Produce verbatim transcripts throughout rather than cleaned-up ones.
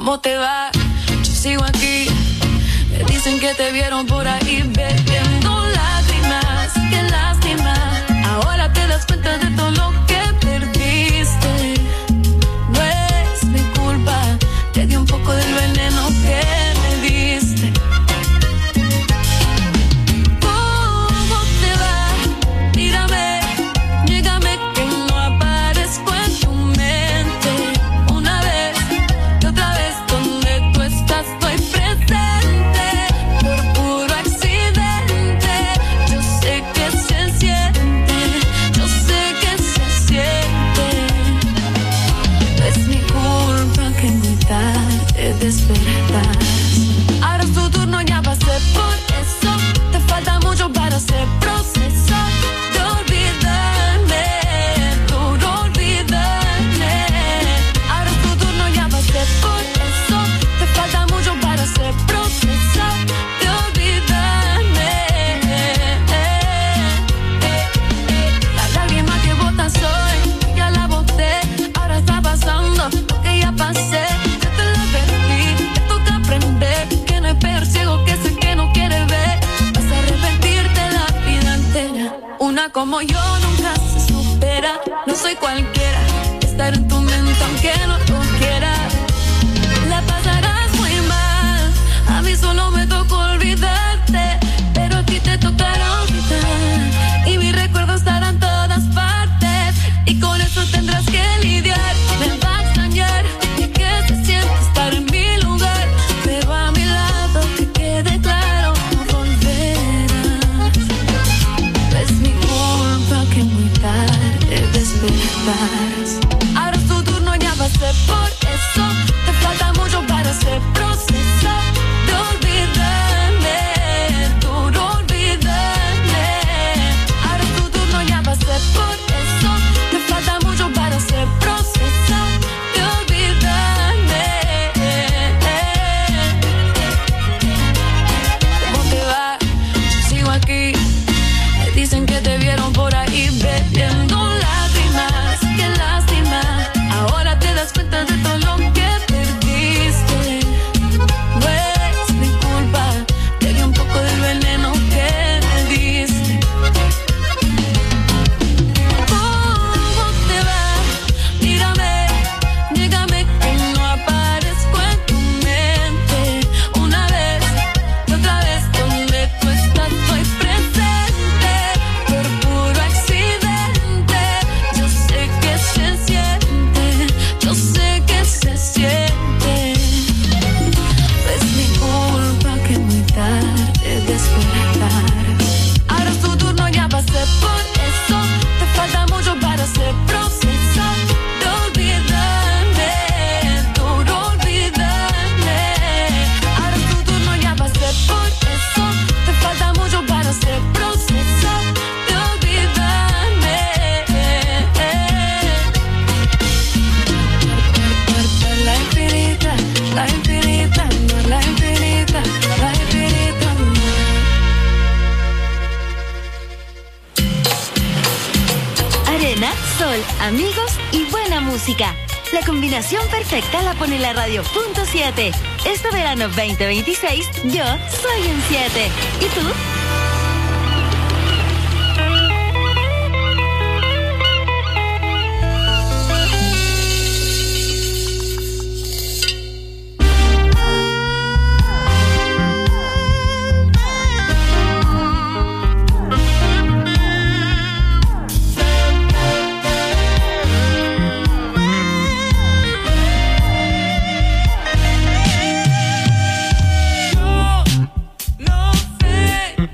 ¿Cómo te va? Yo sigo aquí. Me dicen que te vieron por ahí bebiendo lágrimas. Qué lástima. Ahora te das cuenta de todo lo que perdiste. No es mi culpa. Te di un poco del veneno que me diste. ¿Cómo te va? Mírame, llégame que no aparezco en tu mente. Una vez y otra vez donde tú estás estoy presente. Por puro accidente. Yo sé que se siente. Yo sé que se siente. Es mi culpa que muy tarde despertas. Ahora es tu turno, ya pasé por eso. Te falta mucho para hacer proceso de olvidarme, duro olvidarme. Ahora es tu turno, ya pasé por eso. Te falta mucho para hacer proceso de olvidarme. La lágrima que botas hoy, ya la boté. Ahora está pasando lo que ya pasé. Ya te lo advertí, te toca aprender que no hay peor ciego que ese que no quiere ver. Vas a arrepentirte la vida entera. Una como yo nunca se supera. No soy cualquiera, estar en tu mente aunque no lo quiera. La pasarás muy mal. A mí solo me tocó olvidarte, pero a ti te tocará olvidar. Y mis recuerdos estarán en todas partes, y con eso tendrás que lidiar. Me va a extrañar y que se siente estar en mi lugar, pero a mi lado que quede claro, no volverás. Es mi culpa que muy tarde despertas. Ahora es tu turno, ya pasé por eso. Te falta mucho para hacer proceso de olvidarme, duro olvidarme. Ahora es tu turno, ya pasé por eso. Te falta mucho para hacer proceso de olvidarme. ¿Cómo te va? Yo sigo aquí. Me dicen que te vieron por ahí bebiendo lágrimas. Qué lástima. Ahora te das cuenta de todo lo que perdiste. No es mi culpa. Te di un poco del veneno que me diste. ¿Cómo te va? Mírame, llégame que no aparezco en tu mente. Una vez y otra vez donde tú estás estoy presente. Por puro accidente. Yo sé que se siente. Yo sé que se siente. Es mi culpa que muy tarde despertar. Ahora es tu turno, ya pasé por eso. Te falta mucho para hacer proceso de olvidarme, duro olvidarme. Ahora es tu turno, ya pasé por eso. Te falta mucho para hacer proceso de olvidarme. La infinita, la infinita, no la infinita, la infinita, no. Arena, sol, amigos y buena música. La combinación perfecta la pone la radio punto siete. Este verano veinte veintiséis, yo soy en siete. ¿Y tú? Yo no sé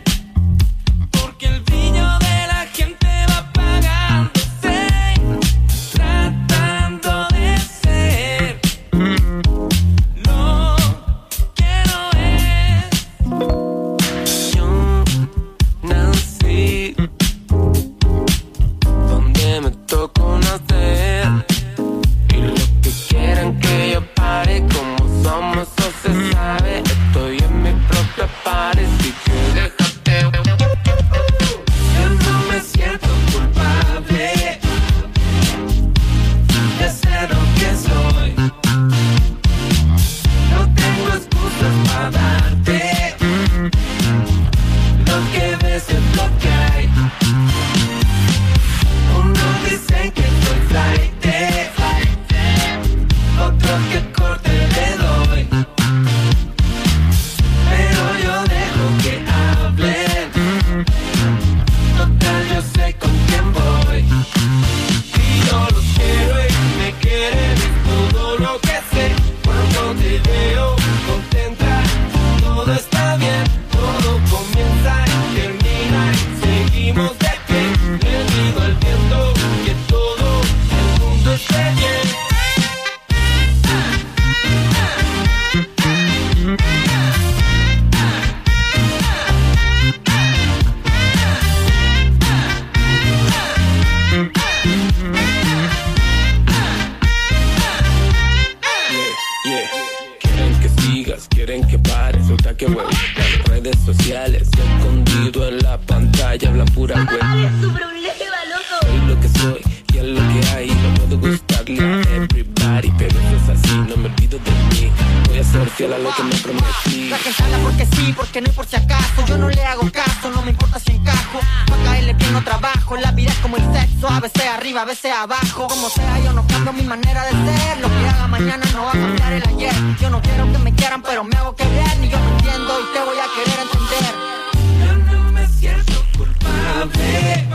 A veces abajo, como sea yo no cambio mi manera de ser. Lo que haga mañana no va a cambiar el ayer. Yo no quiero que me quieran pero me hago querer. Ni yo me entiendo y te voy a querer entender. Yo no me siento culpable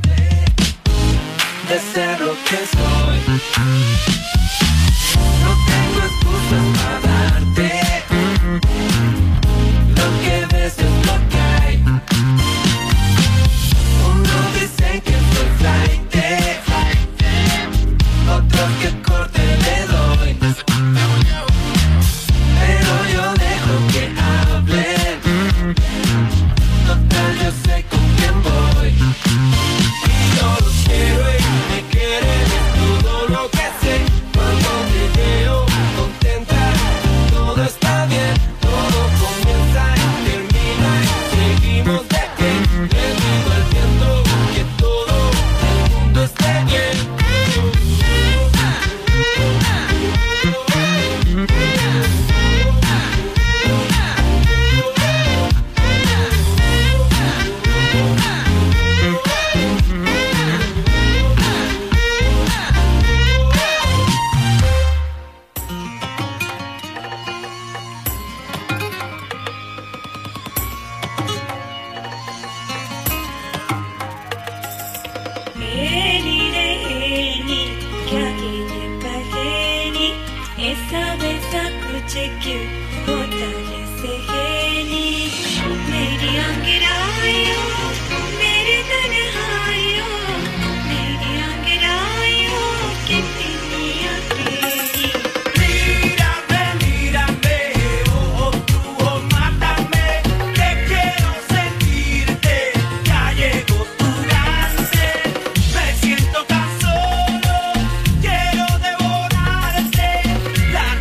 de ser lo que soy. No tengo excusas para darte. Lo que ves es lo que hay. Unos dicen que soy flight, otros que corte le doy, pero yo dejo que hablen. Total yo sé con quién voy. Y yo los quiero y me quieren, es todo lo que sé. Cuando te veo contenta, todo está bien. Todo comienza y termina y seguimos de pie. Les digo al viento que todo el mundo esté bien.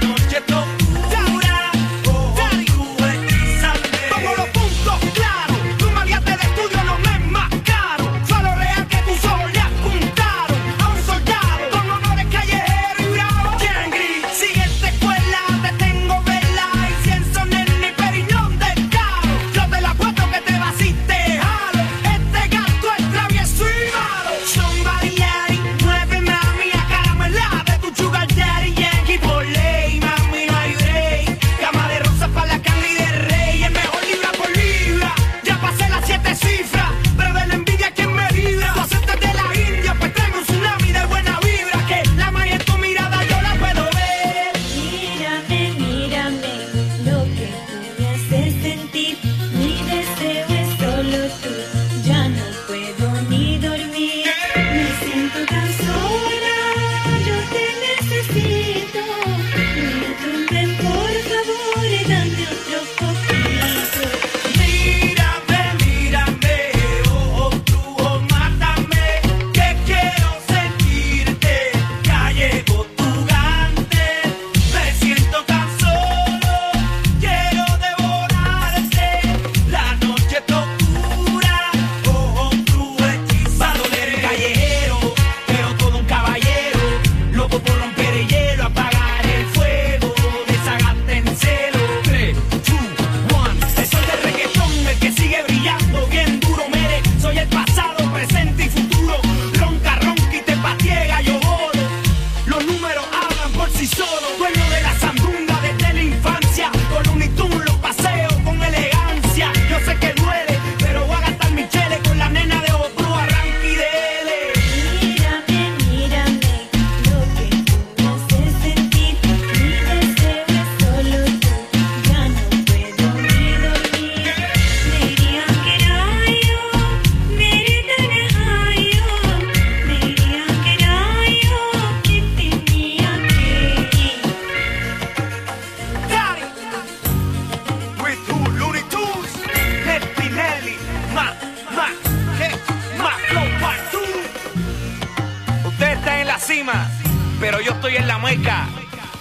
Claro.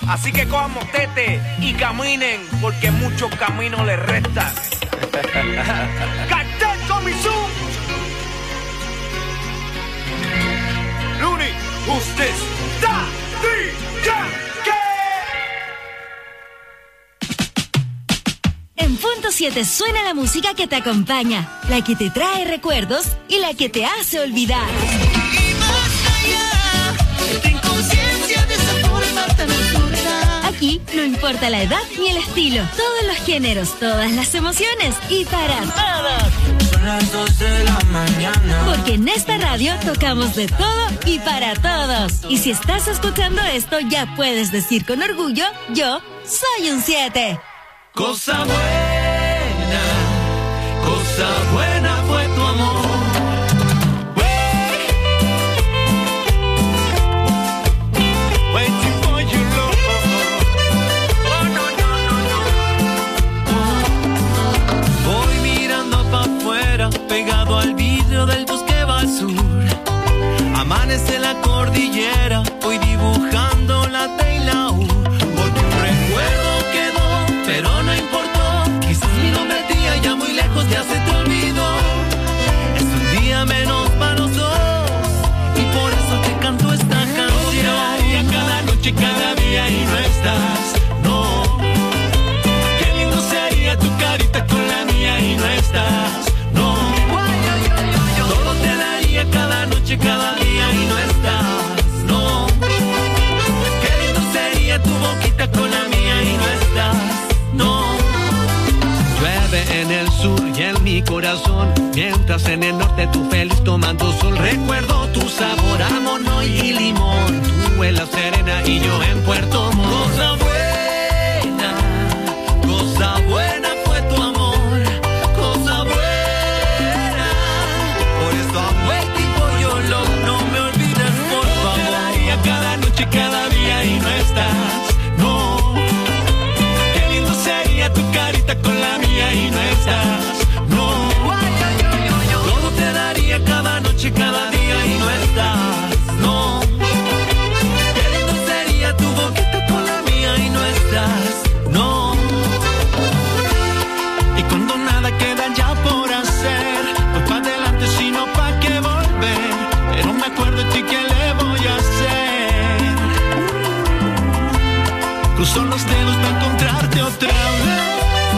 Así que cojan motete y caminen, porque muchos caminos les restan. ¡Cartel Comisión! Luni, usted está En Punto siete suena la música que te acompaña, la que te trae recuerdos y la que te hace olvidar. Y más allá, esta inconsciencia de esa forma tan absurda. Aquí no importa la edad ni el estilo, todos los géneros, todas las emociones y para todos. Son las dos de la mañana. Porque en esta radio tocamos de todo y para todos. Y si estás escuchando esto, ya puedes decir con orgullo, yo soy un siete. Cosa buena, cosa buena fue tu amor. Waiting for you, love. Oh, no, no, no, no. Voy mirando pa' afuera, pegado al vidrio del bosque va al sur. Amanece la cordillera, voy dibujando la T y la U. Porque un recuerdo quedó, pero no importó. Quizás mi nombre tía ya muy lejos ya se te olvidó. Es un día menos para los dos y por eso te canto esta canción. Cada noche, cada día y no estás, no. Qué lindo sería tu carita con la mía y no estás, no. Todo te daría cada noche, cada día y no estás, no. Qué lindo sería tu boquita con la mía y no estás, no. Llueve en el sur y en mi corazón, mientras en el norte tú feliz tomando sol. Recuerdo tu sabor a mono y limón, tú en La Serena y yo en Puerto Montt. Cosa buena, cosa buena fue tu amor, cosa buena. Por eso I'm waiting for your love, no me olvides por favor. Cada noche, cada día y no estás, no. Qué lindo sería tu carita con la mía y no estás, no. Todo te daría cada noche, cada día y no estás, no. Qué lindo sería tu boquita con la mía y no estás, no. Y cuando nada queda ya por hacer, pues pa' adelante sino pa' qué volver. Pero me acuerdo de ti, ¿qué le voy a hacer? Cruzo los dedos para encontrarte otra vez.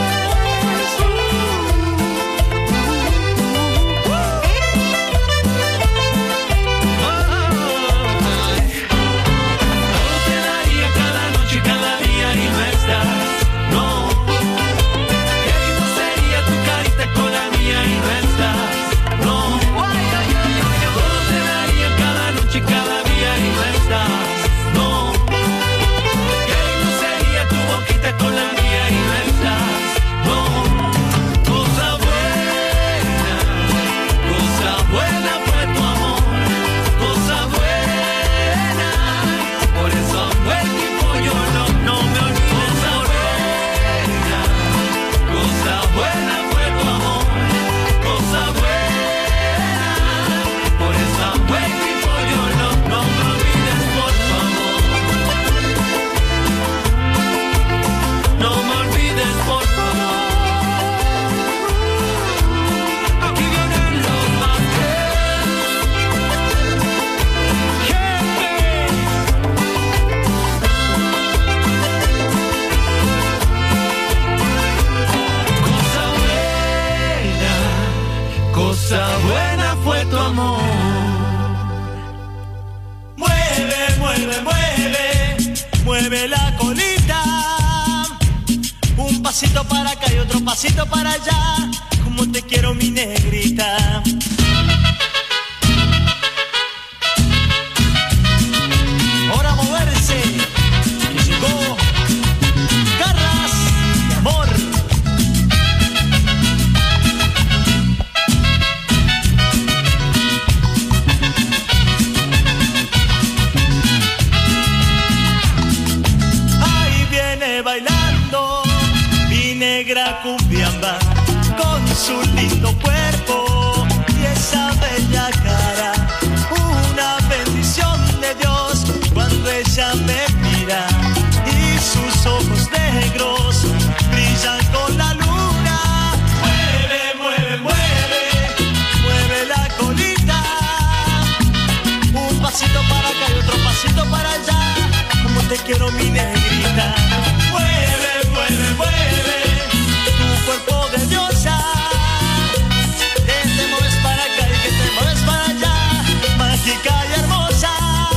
Cosa buena fue tu amor. Mueve, mueve, mueve, mueve la colita. Un pasito para acá y otro pasito para allá. Como te quiero, mi negrita. Ahora moverse. Que llegó Garras de Amor. Bailando mi negra cumbiamba con su lindo cuerpo y esa bella cara, una bendición de Dios cuando ella me mira y negrita. Mueve, mueve, mueve tu cuerpo de diosa. Que te mueves para acá y que te mueves para allá, mágica y hermosa.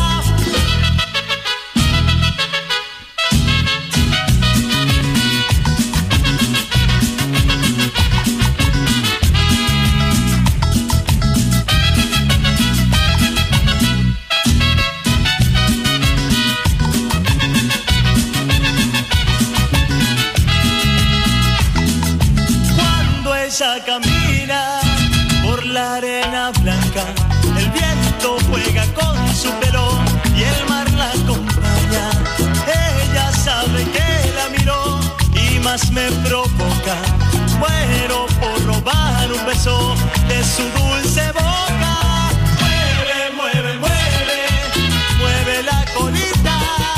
Ella camina por la arena blanca, el viento juega con su pelo y el mar la acompaña. Ella sabe que la miró y más me provoca. Muero por robar un beso de su dulce boca. Mueve, mueve, mueve, mueve la colita.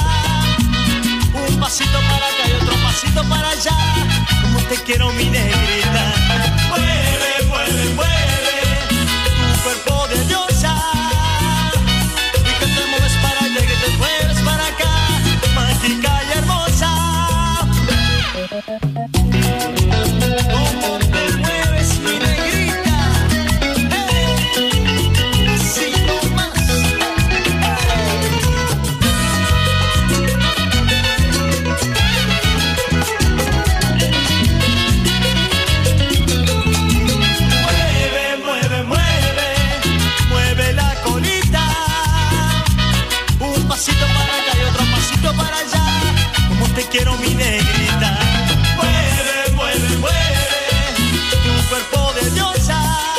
Un pasito para acá y otro pasito para allá. Como te quiero, mi negrita. Mueve, mueve, mueve tu cuerpo de diosa. Y que te mueves para allá y que te mueves para acá, mágica y hermosa. ¿Cómo te mueves, mi negrita? Hey, así nomás. Para allá, como te quiero, mi negrita. Mueve, mueve, mueve tu cuerpo de diosa.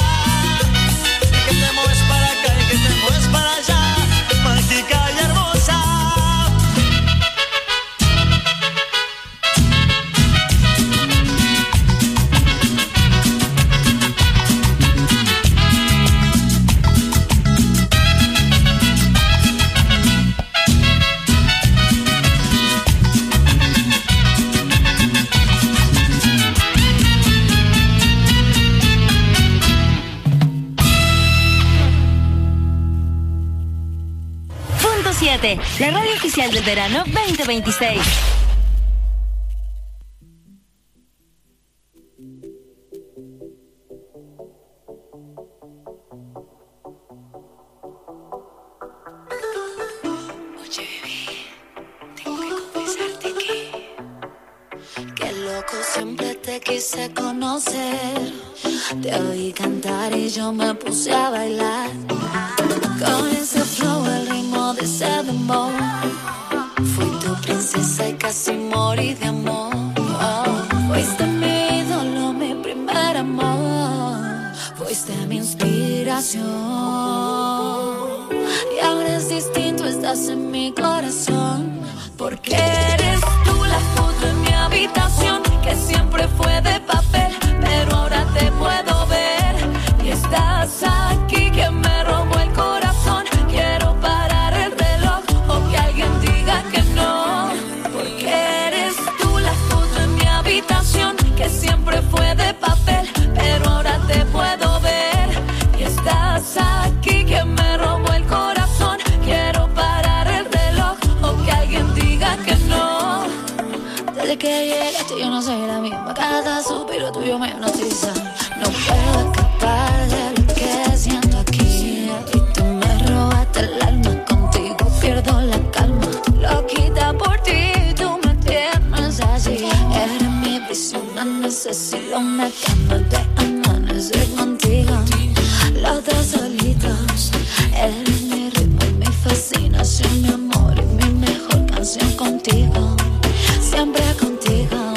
Y que te mueves para acá y que te mueves para allá, mágica y hermosa. La radio oficial del verano veinte veintiséis. Oye, bebé, tengo que confesarte que Qué loco, siempre te quise conocer. Te oí cantar y yo me puse a bailar. Con ese flow, el ritmo de ese dembow. Fui tu princesa y casi morí de amor. Oh, fuiste mi ídolo, mi primer amor. Fuiste mi inspiración. Y ahora es distinto, estás en mi corazón. Porque eres tú la foto en mi habitación, que siempre fue de papel, pero ahora te puedo ver. Y estás aquí, que me robó el corazón. Quiero parar el reloj o que alguien diga que no. Porque eres tú la foto en mi habitación, que siempre fue de papel, pero ahora te puedo ver. Y estás aquí, que me robó el corazón. Quiero parar el reloj o que alguien diga que no. Desde que llegaste yo no soy la misma. Cada suspiro tuyo me hipnotiza. No puedo escapar de lo que siento aquí. Y tú me robaste el alma, contigo pierdo la calma. Loquita por ti, tú me tienes así. Eres mi prisión, no necesito una cama de amanecer contigo. Los dos solitos, eres mi ritmo, mi fascinación, mi amor y mi mejor canción contigo. Siempre contigo.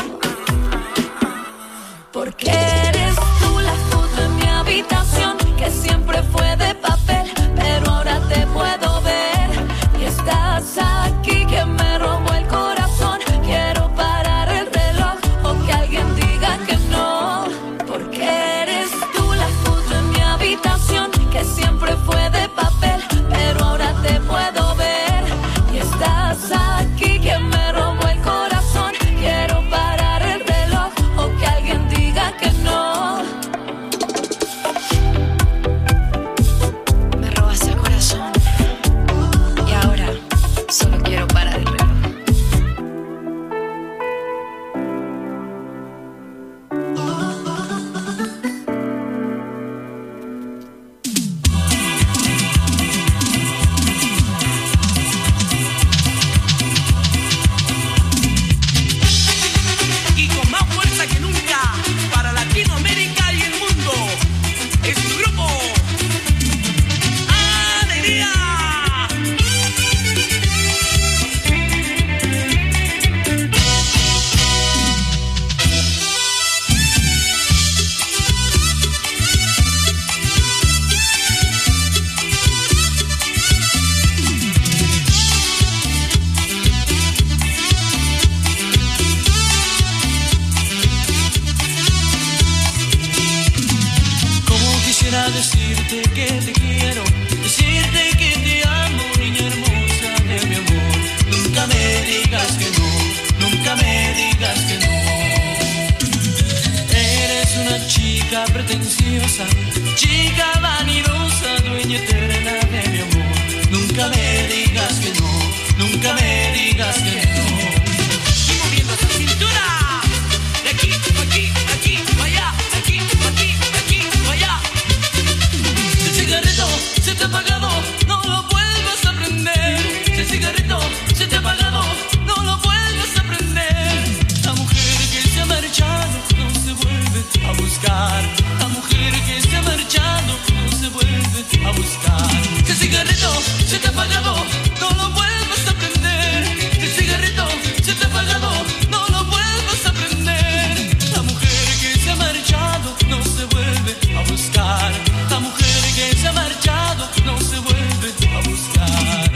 Porque eres tú la foto en mi habitación, que siempre fue de papel, pero ahora te puedo ver. Y estás aquí, que me robó el corazón. Quiero parar el reloj o que alguien diga que no. Porque eres tú la foto en mi habitación, que siempre fue de papel, pero ahora te puedo ver. Y estás aquí, que me robó el corazón. decirte que te quiero, decirte que te amo, niña hermosa de mi amor. Nunca me digas que no, nunca me digas que no. Eres una chica pretenciosa, chica vanidosa, dueña eterna de mi amor. Nunca me digas que no, nunca me digas que no. Y moviendo esa cintura, de aquí, pa' aquí, de aquí, pa' allá, de aquí, pa' aquí, de aquí, pa' allá. Si el cigarrito se te ha apagado, no lo vuelvas a prender. Si el cigarrito se te ha apagado, no lo vuelvas a prender. La mujer que se ha marchado no se vuelve a buscar. La mujer que se ha marchado no se vuelve a buscar. Si el cigarrito se te ha apagado, no lo vuelvas a prender. Si el cigarrito se te ha apagado, no lo vuelvas a prender. La mujer que se ha marchado no se vuelve a buscar. La mujer que se ha marchado no se vuelve a buscar.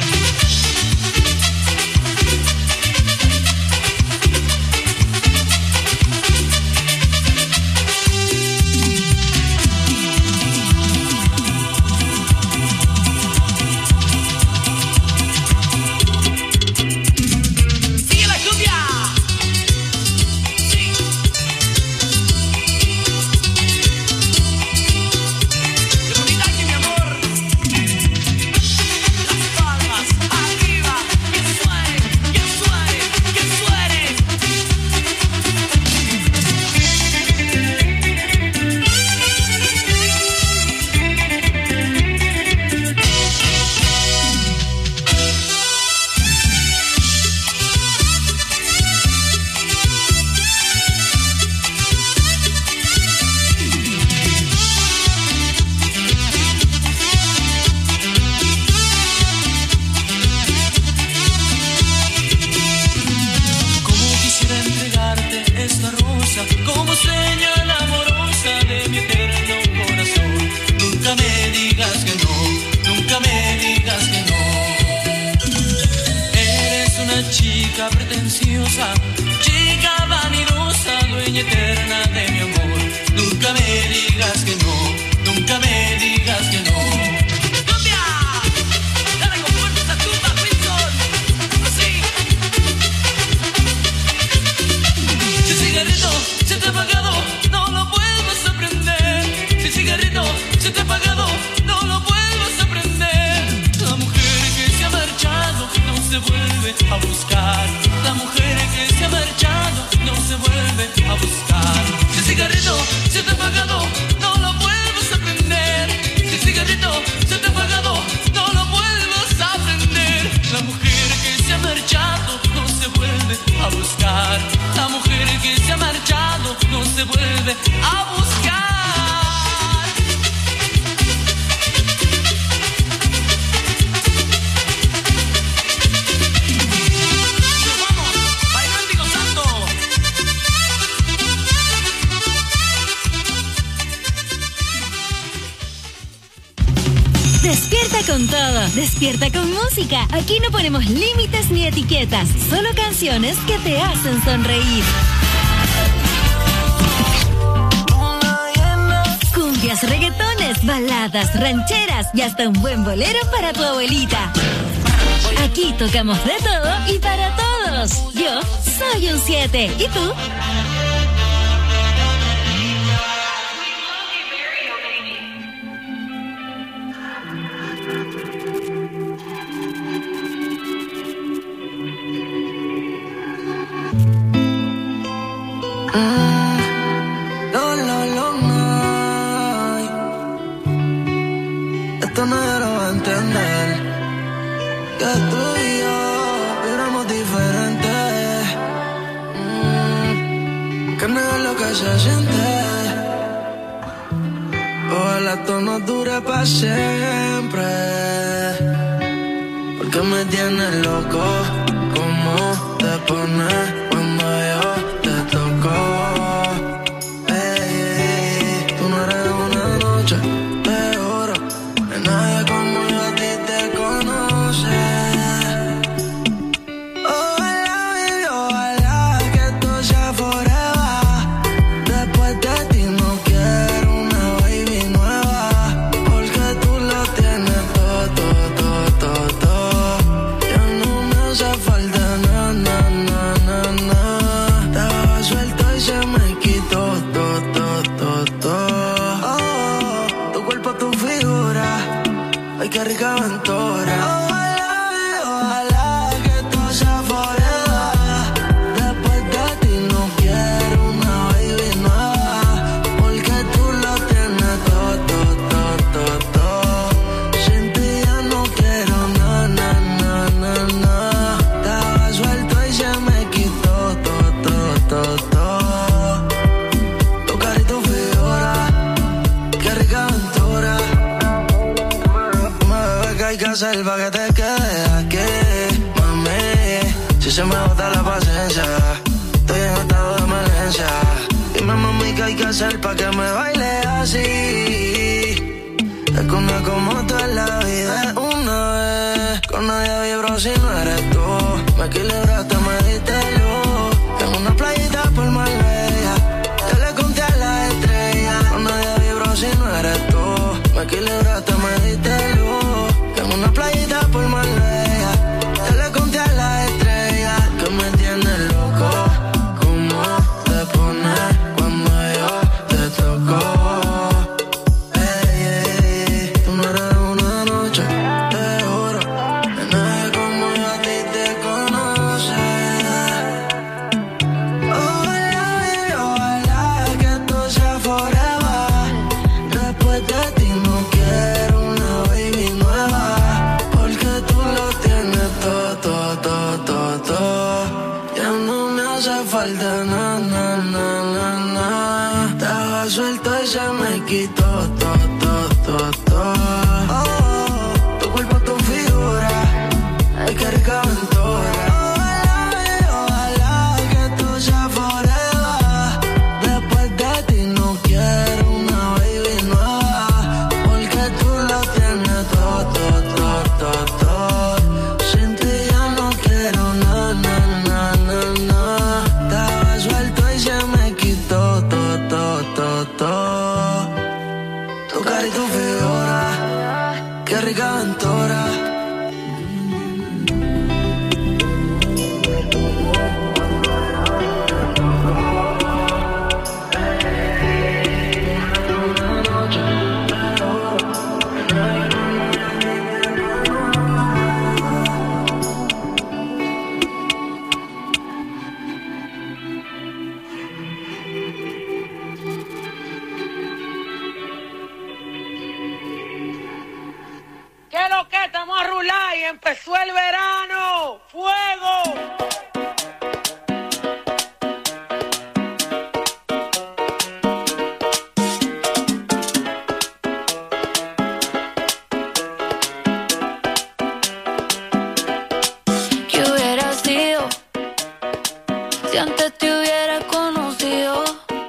Como señal amorosa de mi eterno corazón. Nunca me digas que no, nunca me digas que no. Eres una chica pretenciosa, chica vanidosa, dueña eterna de mi amor. Nunca me digas que no, nunca me digas que no. ¡Cambia! Dale con fuerza esa tumba, Wilson. Así. Si el cigarrito se te ha apagado, no lo vuelvas a prender. Si el cigarrito se te ha apagado, no lo vuelvas a prender. La mujer que se ha marchado no se vuelve a buscar. La mujer que se ha marchado no se vuelve a buscar. Si el cigarrito se te ha apagado, no lo vuelvas a prender. Si el cigarrito se te ha apagado, no lo vuelvas a prender. La mujer que se ha marchado no se vuelve a buscar. La mujer que se ha marchado no se vuelve a buscar. ¡Nos vamos! ¡Bailando y gozando! Despierta con todo, despierta con música. Aquí no ponemos límites ni etiquetas, solo canciones que te hacen sonreír. Cumbias, reggaetones, baladas, rancheras y hasta un buen bolero para tu abuelita. Aquí tocamos de todo y para todos. Yo soy un siete. ¿Y tú? Esto nadie lo va a entender, que tú y yo vibramos diferente, mm, que no es lo que se siente. Ojalá esto no dure para siempre, porque me tienes loco. ¿Cómo te pones cuando yo te toco? Hey, tú no eres una noche, te juro, que nadie como yo a ti te conoce. Ojalá, baby, ojalá que esto sea forever. Después de ti no quiero una baby nueva, porque hacer pa' que te quedes aquí, mami? Si se me bota la paciencia, estoy en estado de emergencia. Dime, mami, ¿qué hay que hacer pa' que me baile así? Es que una como tú en la vida es una vez. Con nadie vibro si no eres tú. Me equilibraste, me diste luz. En una playita por Marbella, yo le conté a la estrella. Con nadie vibro si no eres tú. Me equilibraste, me diste luz. En una playita por Marbella, yo le conté a la estrella. Que me tienes loco, cómo te pones cuando yo te toco. Ey, ey, tú no eres una noche, te juro. Nadie como yo a ti te conoce. Ojalá, baby, ojalá que esto sea forever. Después de ti no quiero una baby nueva, porque tú lo tienes todo, todo, todo, todo, todo. Ya no me hace falta nada, nada, nada, nada. Estaba suelto y se me quitó todo, todo, todo, todo. Oh, tu cuerpo, tu figura, ay, qué rica aventura. Ojalá, baby, ojalá que esto sea forever. Después de ti no quiero una baby nueva, porque tú lo tienes todo, todo, todo, todo, todo. Sin ti ya no quiero nada, nada, nada, nada. Estaba suelto y se me quitó todo, todo, todo, todo. Tu cara y tu figura, qué rica aventura. ¿Qué es lo que? Estamos a rular y empezó el verano. ¡Fuego! ¿Qué hubiera sido si antes te hubiera conocido?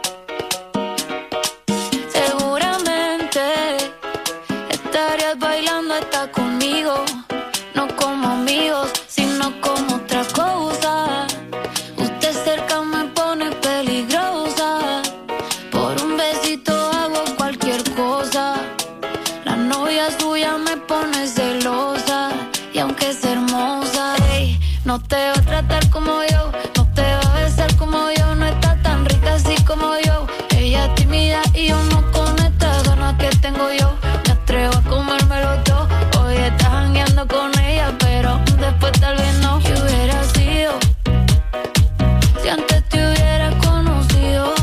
Seguramente estarías bailando hasta conmigo, no como amigos, sino como otra cosa. Usted cerca me pone peligrosa, por un besito hago cualquier cosa. La novia suya me pone celosa, y aunque es hermosa, ey, no te va a tratar como yo, no te va a besar como yo, no está tan rica así como yo. Ella es tímida y yo no con estas ganas que tengo yo. Me atrevo a comérmelo todo. Hoy estás jangueando con ella, pero después tal vez no. ¿Qué hubiera sido si antes te hubiera conocido?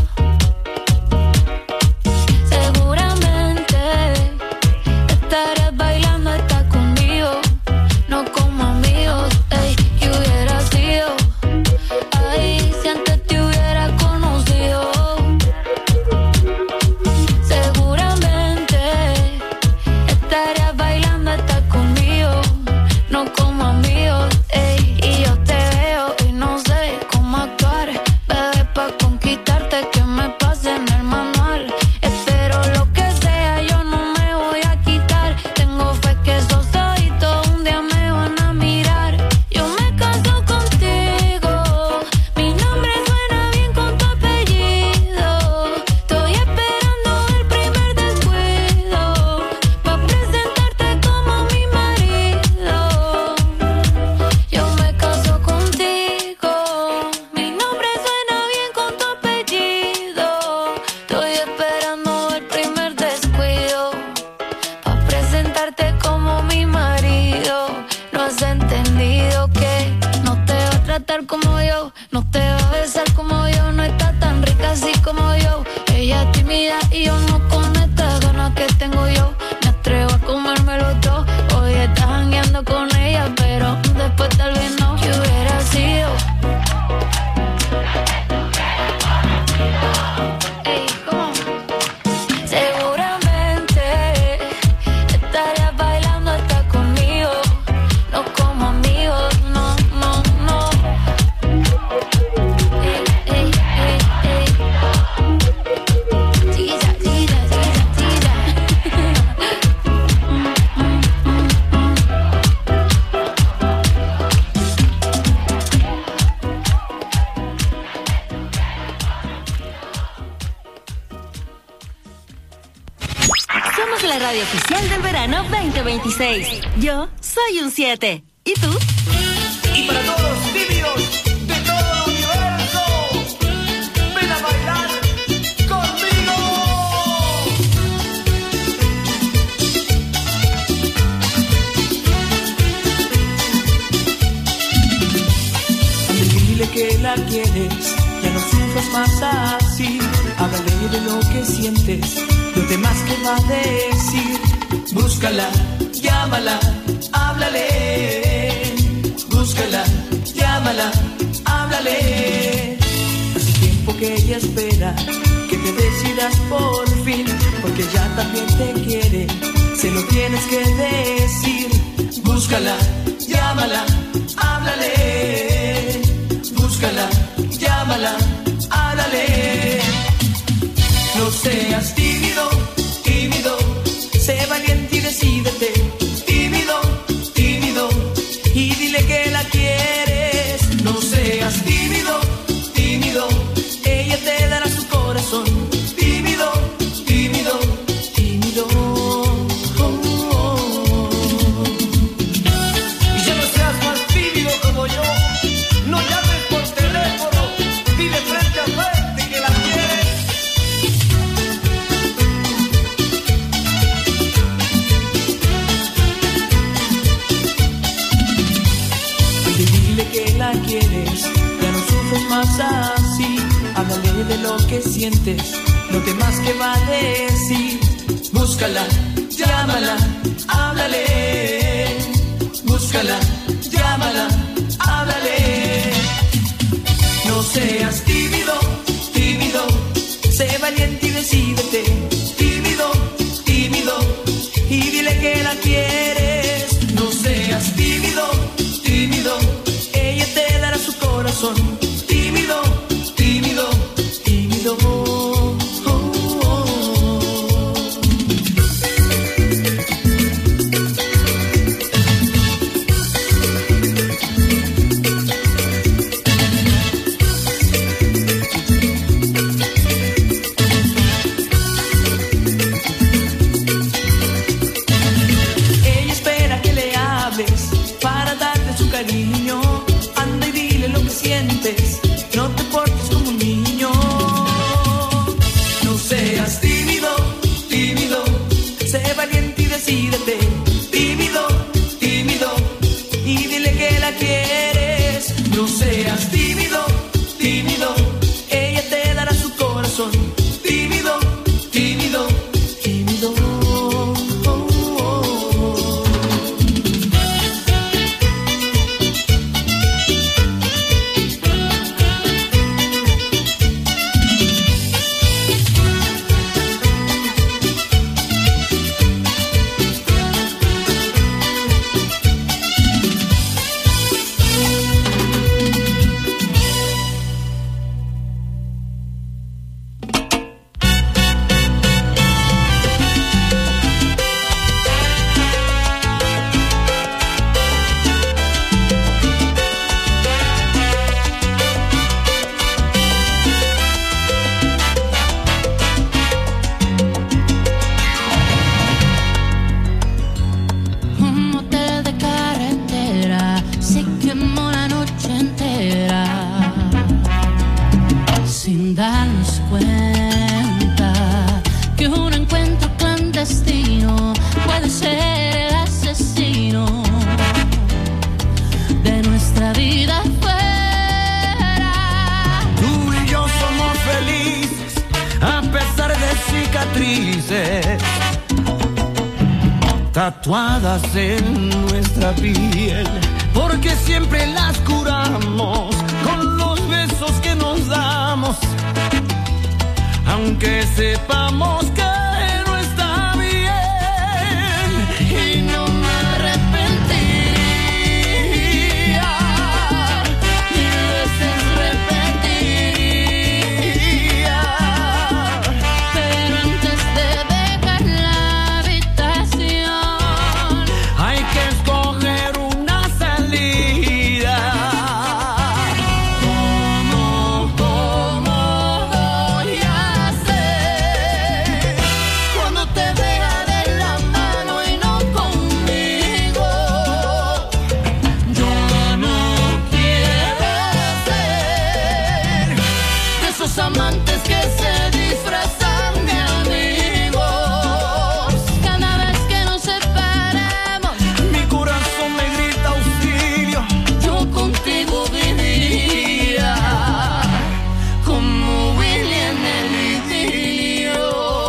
Seguramente estarías bailando hasta conmigo, no como amigos. Ey, ¿qué hubiera sido? Ay, si antes te hubiera conocido. Seguramente estarías bailando hasta conmigo, no como amigos. Ey, y yo te veo y no sé cómo actuar, bebé, pa' conquistarte que me pase en el manual. Espero lo que sea, yo no me voy a quitar. Tengo fe que esos ojitos un día me van a mirar. Yo me caso contigo, mi nombre suena bien con tu apellido. Estoy esperando el primer descuido, pa' presentarte como mi marido. Yo me caso contigo, mi nombre suena bien con tu apellido. Estoy esperando el primer descuido, pa' presentarte como mi marido. No has entendido que no te va a tratar como yo, no te va a besar como yo, no está tan rica así como yo. Ella es tímida y yo no con estas ganas que tengo yo. Me atrevo a comérmelo todo. Hoy estás jangueando con ella, pero después tal vez no. ¿Qué hubiera sido? Ey, ¿cómo? Seguramente estarías bailando hasta conmigo, Somos la radio oficial del verano veinte veintiséis. Yo soy un siete. ¿Y tú? Y para todos los tímidos de todo el universo, ven a bailar conmigo. Dile que la quieres, ya no sufras más así. Háblale de lo que sientes, lo demás que va a decir. Búscala, llámala, háblale. Búscala, llámala, háblale. Hace tiempo que ella espera que te decidas por fin, porque ya también te quiere, se lo tienes que decir. Búscala, llámala, háblale. Búscala, llámala, háblale. No seas tímido, tímido, sé valiente y decídete. Tímido, tímido, y dile que la quieres. No seas tímido, tímido, ella te dará su corazón. Tímido, tímido, tímido. Oh, oh. Y ya no seas más tímido como yo. No llames por teléfono, dile frente a frente que la quieres. Dile que la quieres, ya no sufres más así. Háblale de lo que sientes, lo demás que va a decir. Búscala, llámala, háblale. Búscala, llámala, háblale. No seas tímido, tímido, sé valiente y decídete. Tímido, tímido, y dile que la quieres. No seas tímido, tímido, ella te dará su corazón. Tímido, tímido, tímido. Oh, oh, oh. Ella espera que le hables para darte su cariño. Anda y dile lo que sientes, no te portes como un niño. No seas tímido, tímido, sé valiente y decídete. Tímido, tímido, y dile que la quieres. No seas tímido, tímido, ella te dará su corazón. Tímido, tímido, tímido. Oh, oh, oh. Un motel de carretera se quemó la noche entera sin darnos cuenta que un encuentro clandestino puede ser el asesino de nuestra vida fuera. Tú y yo somos felices a pesar de cicatrices tatuadas en nuestra piel, porque siempre las curamos con los besos que nos damos, aunque sepamos que no está bien. Y no me arrepentiría, mil veces repetiría, Pero antes de dejar la habitación hay que escoger una salida. ¿Cómo, cómo voy a hacer esos amantes que se disfrazan de amigos. Cada vez que nos separamos, mi corazón me grita auxilio. yo contigo viviría como Willy en el idilio.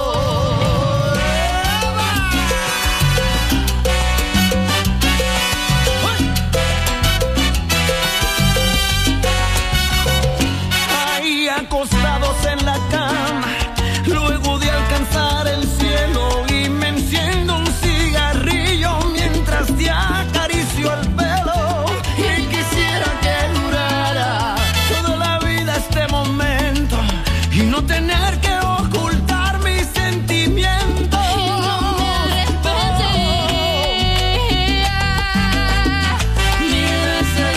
Ahí acostados en la cama, luego de alcanzar el cielo, y me enciendo un cigarrillo mientras te acaricio el pelo. Y quisiera que durara Toda la vida este momento y no tener que ocultar mis sentimientos. y no me arrepentiría. Mil veces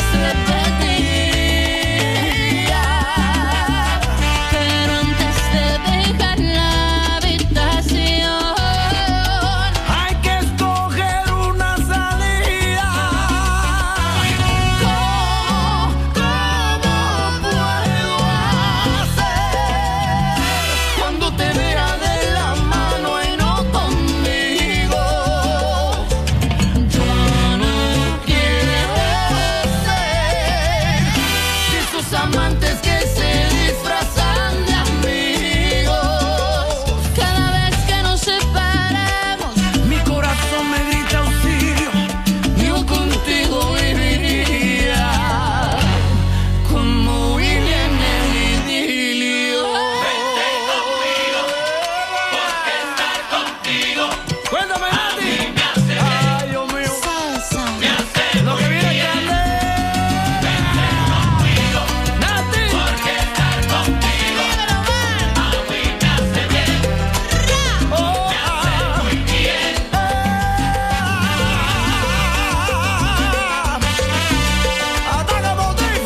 repetiría, pero antes de dejar la habitación, Hay que escoger una salida. ¿cómo, cómo puedo hacer cuando te vea de la mano y no conmigo? Yo no quiero ser de esos amantes que se disfrazan de amigos. Cada vez que nos separamos, Mi corazón me grita auxilio. yo contigo viviría como Willy en el idilio. Cuéntame, Nati. Ay, Dios mío. Lo que viene es grande. Nati. Oh, ah. Ah. Ataca, Botín.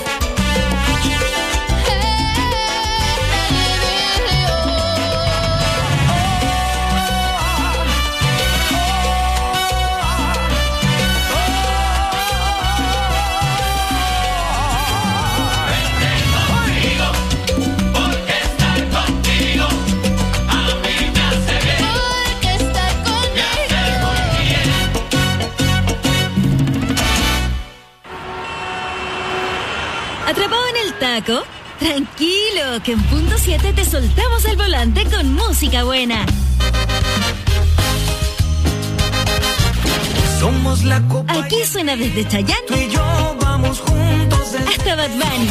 Porque estar conmigo ¿Atrapado en el taco? Tranquilo, que en punto siete te soltamos el volante con música buena. Somos la copa. Aquí suena desde Tú Chayanne y yo vamos juntos. desde- hasta Bad Bunny,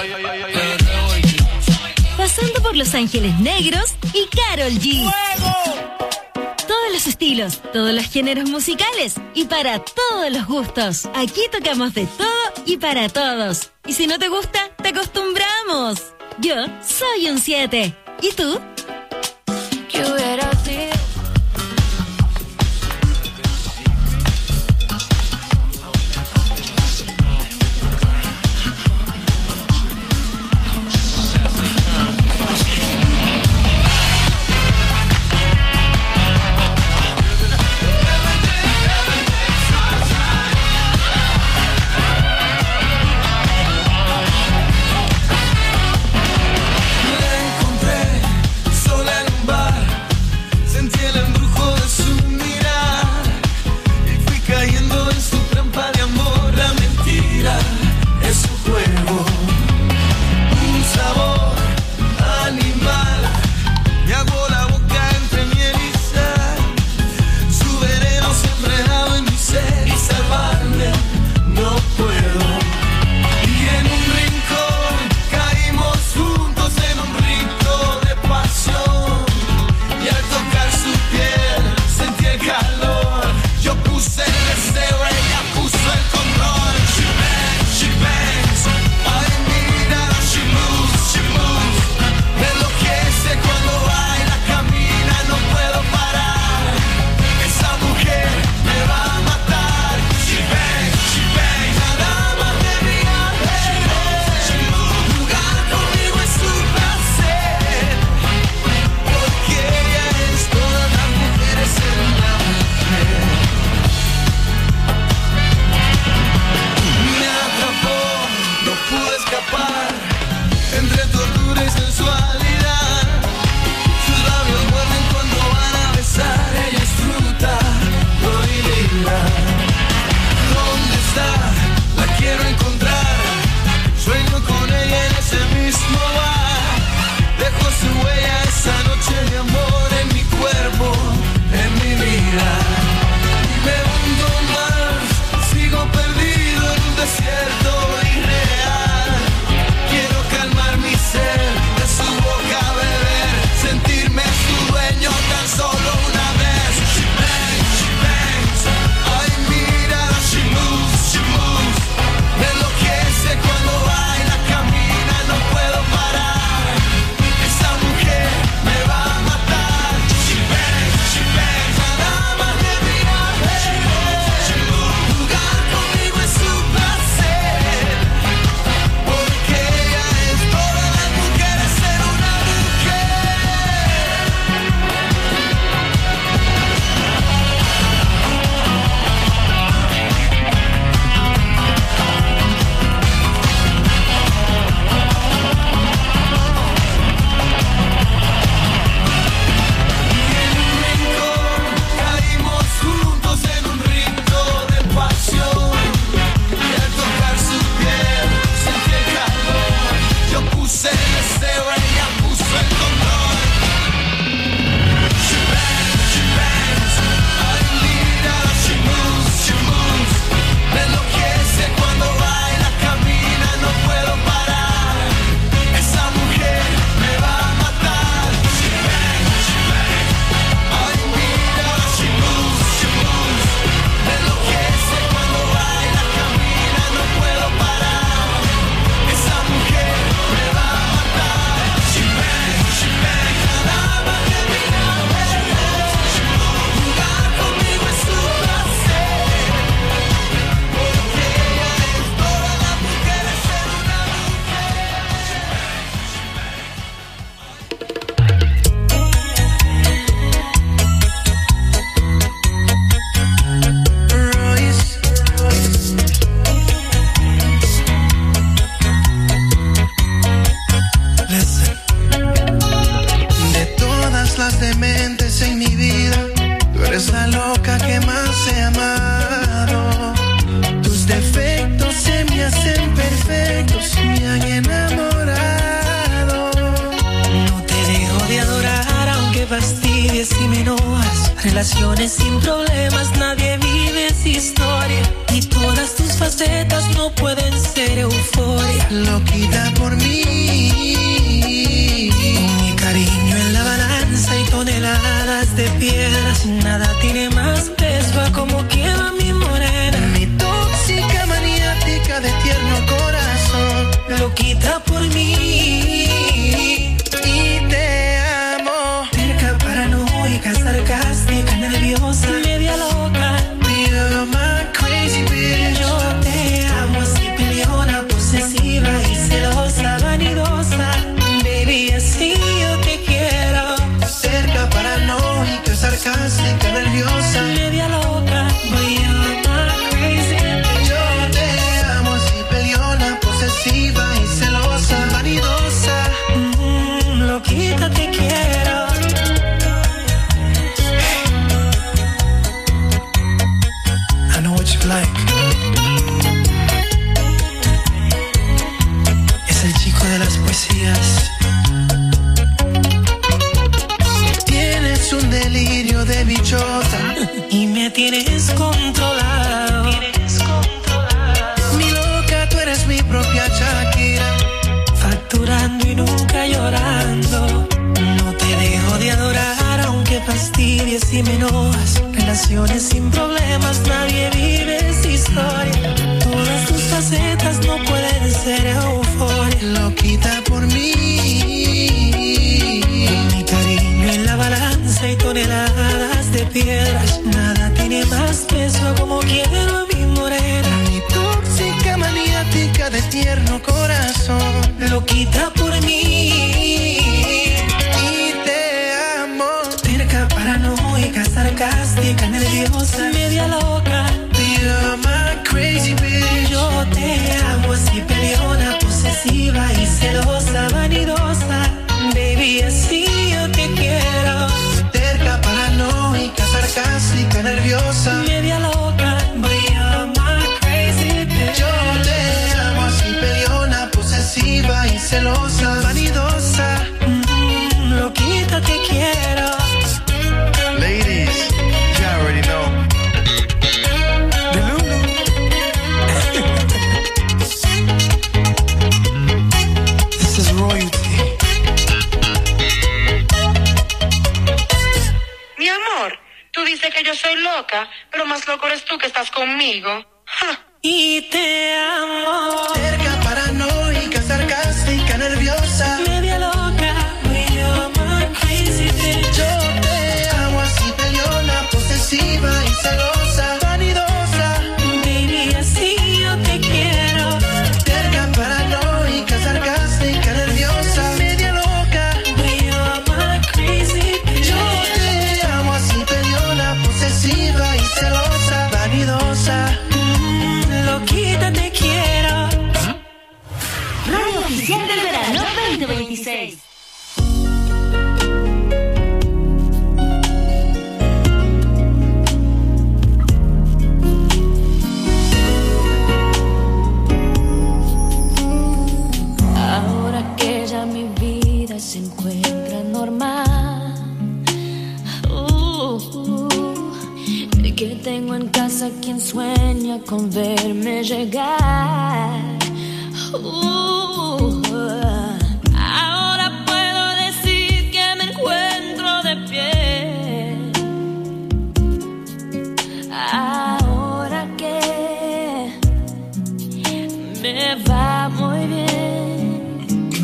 pasando por Los Ángeles Negros y Karol G. Todos los estilos, todos los géneros musicales y para todos los gustos. Aquí tocamos de todo y para todos. Y si no te gusta, te acostumbramos. Yo soy un siete. ¿Y tú? que hubiera sido. La encontré sola en un bar. Relaciones sin problemas, nadie vive esa historia. Y todas tus facetas no pueden ser euforia. Loquita por mí, mi cariño en la balanza y toneladas de piedras. Nada tiene más peso a como quema mi morena. Mi tóxica maniática de tierno corazón. Loquita por mí y te amo. Terca, paranoica, sarcástica, nerviosa, media loca. You're my crazy bitch. Yo te amo así, peleona, posesiva y celosa, vanidosa. Baby, así yo te quiero. Cerca, paranoica, sarcástica, nerviosa, media loca. But you're my crazy bitch. Yo te amo así, peleona, posesiva y celosa, vanidosa. Mm, loquita, te quiero. I know what you like. Es el chico de las poesías. Tienes un delirio de bichota y me tienes controlado. Tienes controlado. Mi loca, tú eres mi propia Shakira. Facturando y nunca llorando. No te dejo de adorar aunque fastidies y me enojas. Relaciones sin problemas, nadie vive esa historia. Todas tus facetas no pueden ser euforia. Loquita por mí, mi cariño en la balanza y toneladas de piedras. Nada tiene más peso como quiero a mi morena. Mi tóxica maniática de tierno corazón. Loquita por mí y te amo. Terca, paranoica, sarcástica, nerviosa, media loca. You're my crazy bitch. Yo te amo así, peleona, posesiva y celosa, vanidosa. Baby, así yo te quiero. Terca, paranoica, sarcástica, nerviosa, media loca. But you're my crazy bitch. Yo te amo así, peleona, posesiva y celosa, vanidosa. Mm, loquita, te quiero. Ladies, you already know. This is royalty. Mi amor, tú dices que yo soy loca, pero más loco eres tú que estás conmigo. ¡Ja! Y te amo. Cerca, paranoica, sarcástica, nerviosa, media loca. You're my crazy bitch. Yo te amo así, peleona, posesiva y celosa, vanidosa. Baby, así yo te quiero. Cerca, paranoica, sarcástica, nerviosa, media loca. You're my crazy bitch. Yo te amo así, peleona, posesiva y celosa, vanidosa. Mm, loquita, te quiero. Radio Oficial del Verano veinte veintiséis. Ahora que ya mi vida se encuentra normal, uh, uh, que tengo en casa quien sueña con verme llegar. Uh, ahora puedo decir que me encuentro de pie. Ahora que me va muy bien.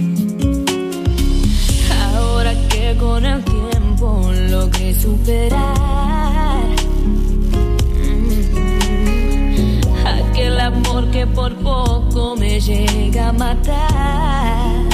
Ahora que con el tiempo logré superar mm, aquel amor que por poco me llega a matar.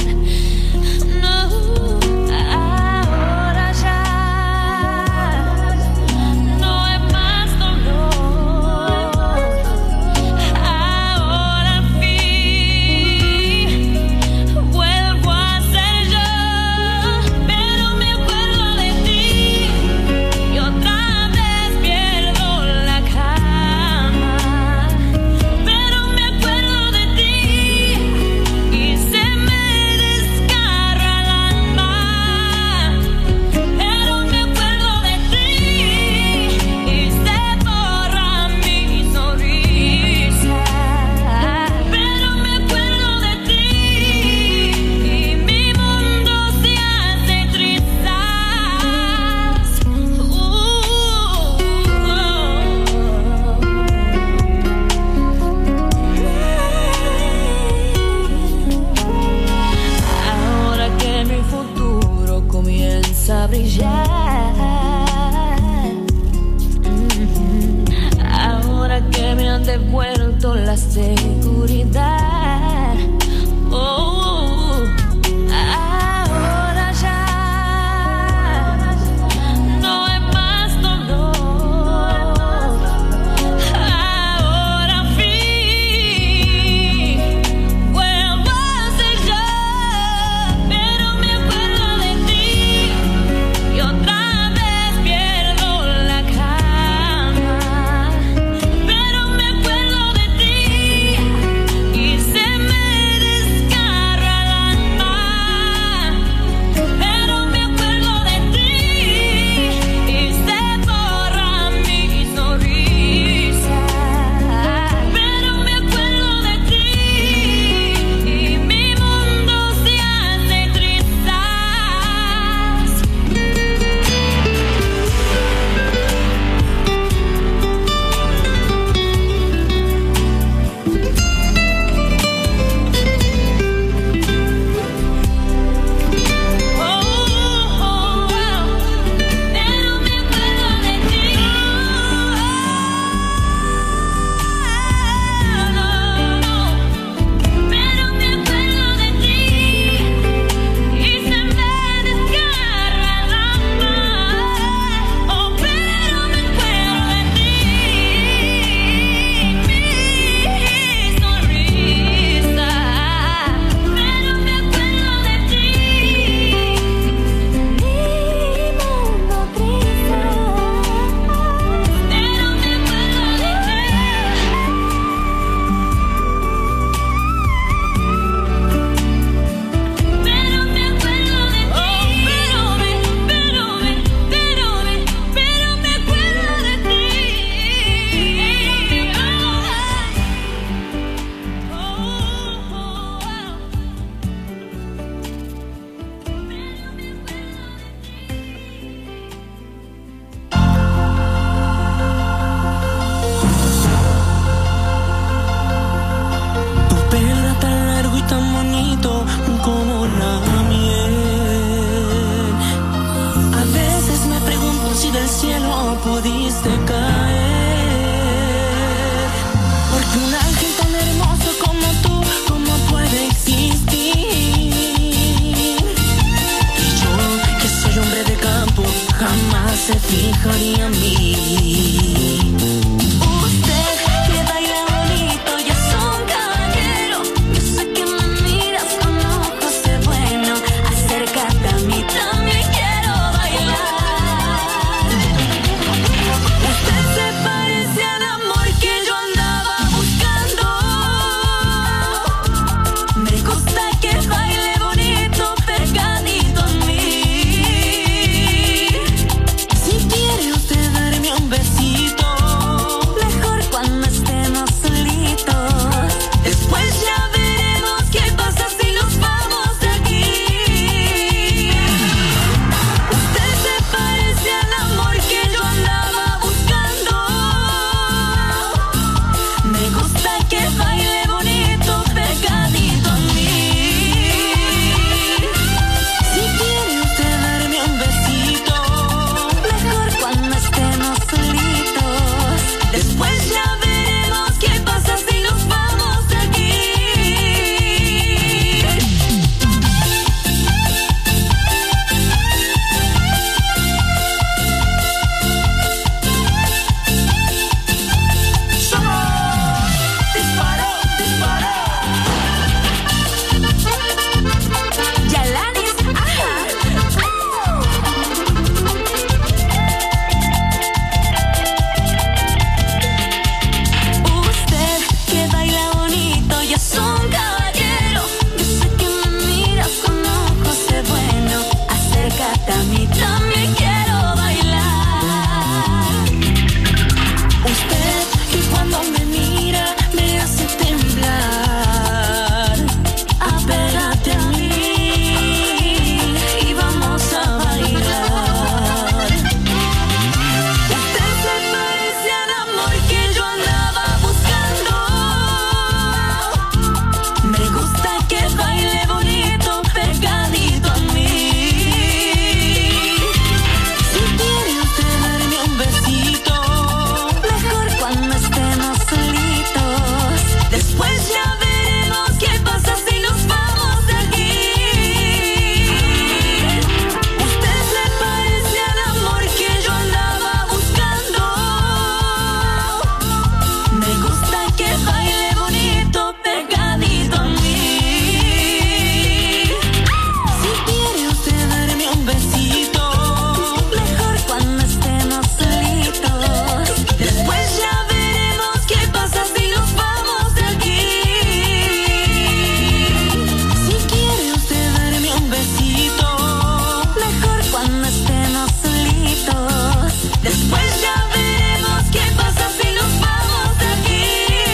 mejor y a mí. Usted que baila bonito ya es un caballero. Yo sé que me miras con ojos de bueno. Acércate a mí, también quiero bailar. Usted se parece al amor que yo andaba buscando. Me gusta que baile bonito pegadito a mí. Si quiere usted darme un besito, mejor cuando estemos solitos. Después ya veremos qué pasa si nos vamos de aquí. Usted se parece al amor que yo andaba buscando. Me gusta que baile bonito pegadito a mí. Si quiere usted darme un besito, mejor cuando estemos solitos. Después ya veremos qué pasa si nos vamos de aquí. Disparó, disparó. Yalanis, ajá. Usted que baila bonito ya es un caballero. Yo sé que me miras con ojos de bueno. Acércate a mí, también quiero bailar. Usted que cuando me mira me hace temblar. Apégate a mí y vamos a bailar. Usted se parece al amor que yo andaba buscando. Me gusta que baile bonito pegadito a mí. Si quiere usted darme un besito, mejor cuando estemos solitos. Después ya veremos qué pasa si nos vamos de aquí. Usted se parece al amor que yo andaba buscando. Me gusta que baile bonito pegadito a mí. Si quiere usted darme un besito, mejor cuando estemos solitos. Después ya veremos qué pasa si nos vamos de aquí. Si quiere usted darme un besito, mejor cuando estemos solitos. Después ya veremos qué pasa si nos vamos de aquí.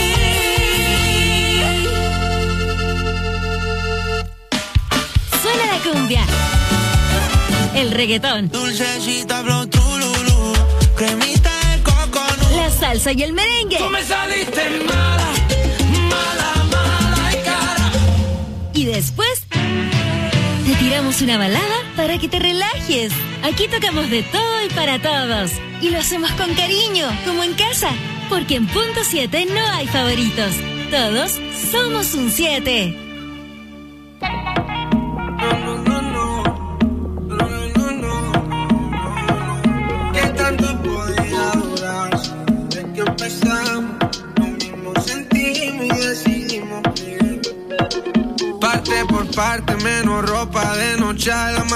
Suena la cumbia, el reggaetón, Dulcecita flow tululú, cremita de coconut. la salsa y el merengue. Tú me saliste mala, mala, mala y cara. Y después te tiramos una balada para que te relajes. Aquí tocamos de todo y para todos. Y lo hacemos con cariño, como en casa. Porque en Punto siete no hay favoritos. Todos somos un siete. ¿Qué tanto podía durar? Desde que empezamos, lo mismo sentimos y decidimos vivir. Parte por parte, menos ropa de noche a la